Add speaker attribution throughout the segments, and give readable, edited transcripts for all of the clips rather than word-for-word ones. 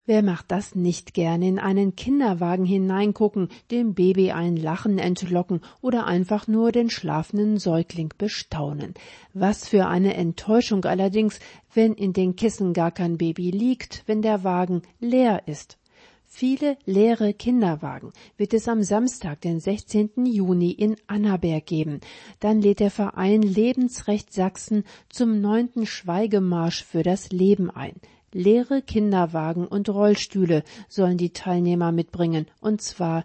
Speaker 1: Wer macht das nicht gerne, in einen Kinderwagen hineingucken, dem Baby ein Lachen entlocken oder einfach nur den schlafenden Säugling bestaunen. Was für eine Enttäuschung allerdings, wenn in den Kissen gar kein Baby liegt, wenn der Wagen leer ist. Viele leere Kinderwagen wird es am Samstag, den 16. Juni in Annaberg geben. Dann lädt der Verein Lebensrecht Sachsen zum 9. Schweigemarsch für das Leben ein. Leere Kinderwagen und Rollstühle sollen die Teilnehmer mitbringen, und zwar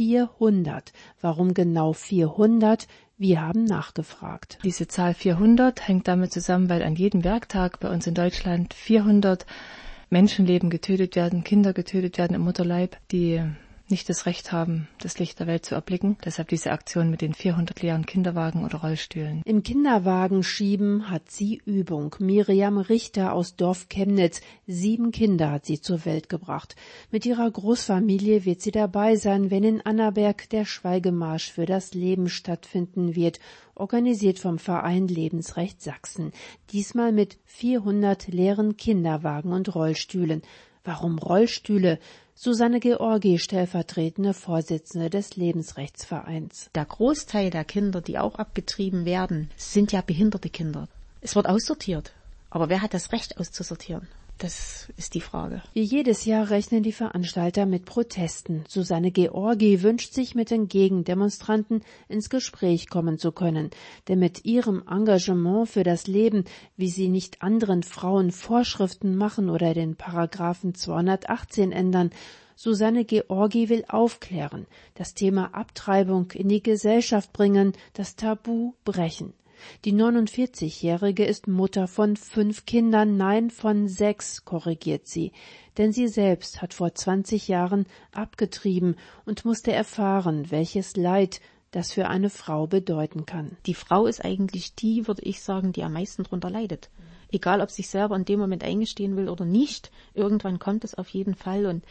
Speaker 1: 400. Warum genau 400? Wir haben nachgefragt.
Speaker 2: Diese Zahl 400 hängt damit zusammen, weil an jedem Werktag bei uns in Deutschland 400 Menschenleben getötet werden, Kinder getötet werden im Mutterleib, die nicht das Recht haben, das Licht der Welt zu erblicken. Deshalb diese Aktion mit den 400 leeren Kinderwagen oder Rollstühlen.
Speaker 1: Im Kinderwagen schieben hat sie Übung. Miriam Richter aus Dorf Chemnitz, 7 Kinder hat sie zur Welt gebracht. Mit ihrer Großfamilie wird sie dabei sein, wenn in Annaberg der Schweigemarsch für das Leben stattfinden wird, organisiert vom Verein Lebensrecht Sachsen. Diesmal mit 400 leeren Kinderwagen und Rollstühlen. Warum Rollstühle? Susanne Georgi, stellvertretende Vorsitzende des Lebensrechtsvereins.
Speaker 3: Der Großteil der Kinder, die auch abgetrieben werden, sind ja behinderte Kinder. Es wird aussortiert. Aber wer hat das Recht auszusortieren? Das ist die Frage.
Speaker 1: Wie jedes Jahr rechnen die Veranstalter mit Protesten. Susanne Georgi wünscht sich, mit den Gegendemonstranten ins Gespräch kommen zu können. Denn mit ihrem Engagement für das Leben, wie sie nicht anderen Frauen Vorschriften machen oder den Paragraphen 218 ändern, Susanne Georgi will aufklären, das Thema Abtreibung in die Gesellschaft bringen, das Tabu brechen. Die 49-Jährige ist Mutter von 5 Kindern, nein, von 6, korrigiert sie. Denn sie selbst hat vor 20 Jahren abgetrieben und musste erfahren, welches Leid das für eine Frau bedeuten kann.
Speaker 3: Die Frau ist eigentlich die, würde ich sagen, die am meisten darunter leidet. Egal, ob sich selber in dem Moment eingestehen will oder nicht, irgendwann kommt es auf jeden Fall. Und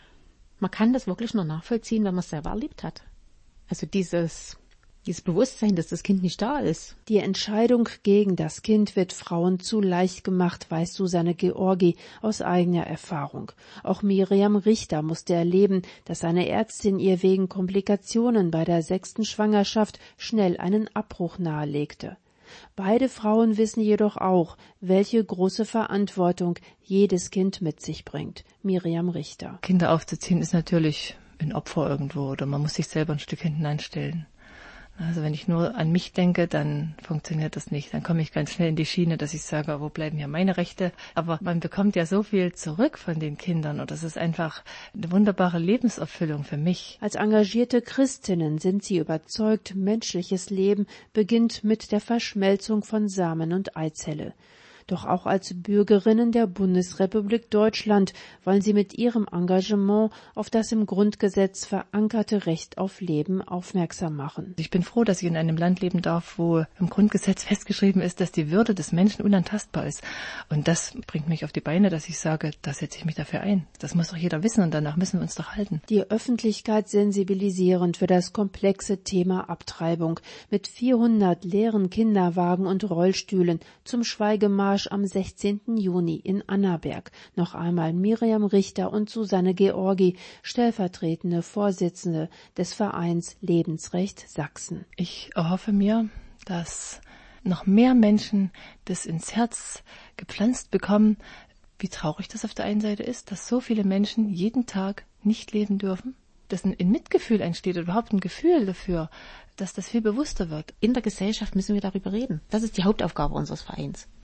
Speaker 3: man kann das wirklich nur nachvollziehen, wenn man es selber erlebt hat. Also dieses Bewusstsein, dass das Kind nicht da ist.
Speaker 1: Die Entscheidung gegen das Kind wird Frauen zu leicht gemacht, weiß Susanne Georgi aus eigener Erfahrung. Auch Miriam Richter musste erleben, dass eine Ärztin ihr wegen Komplikationen bei der 6. Schwangerschaft schnell einen Abbruch nahelegte. Beide Frauen wissen jedoch auch, welche große Verantwortung jedes Kind mit sich bringt. Miriam Richter.
Speaker 2: Kinder aufzuziehen ist natürlich ein Opfer irgendwo, oder man muss sich selber ein Stück hinten anstellen. Also wenn ich nur an mich denke, dann funktioniert das nicht. Dann komme ich ganz schnell in die Schiene, dass ich sage, wo bleiben hier meine Rechte? Aber man bekommt ja so viel zurück von den Kindern und das ist einfach eine wunderbare Lebenserfüllung für mich.
Speaker 1: Als engagierte Christinnen sind sie überzeugt, menschliches Leben beginnt mit der Verschmelzung von Samen und Eizelle. Doch auch als Bürgerinnen der Bundesrepublik Deutschland wollen sie mit ihrem Engagement auf das im Grundgesetz verankerte Recht auf Leben aufmerksam machen.
Speaker 2: Ich bin froh, dass ich in einem Land leben darf, wo im Grundgesetz festgeschrieben ist, dass die Würde des Menschen unantastbar ist. Und das bringt mich auf die Beine, dass ich sage, da setze ich mich dafür ein. Das muss doch jeder wissen und danach müssen wir uns doch halten.
Speaker 1: Die Öffentlichkeit sensibilisierend für das komplexe Thema Abtreibung mit 400 leeren Kinderwagen und Rollstühlen zum Schweigemarsch am 16. Juni in Annaberg. Noch einmal Miriam Richter und Susanne Georgi, stellvertretende Vorsitzende des Vereins Lebensrecht Sachsen.
Speaker 2: Ich erhoffe mir, dass noch mehr Menschen das ins Herz gepflanzt bekommen, wie traurig das auf der einen Seite ist, dass so viele Menschen jeden Tag nicht leben dürfen, dass ein Mitgefühl entsteht, überhaupt ein Gefühl dafür, dass das viel bewusster wird.
Speaker 3: In der Gesellschaft müssen wir darüber reden. Das ist die Hauptaufgabe unseres Vereins.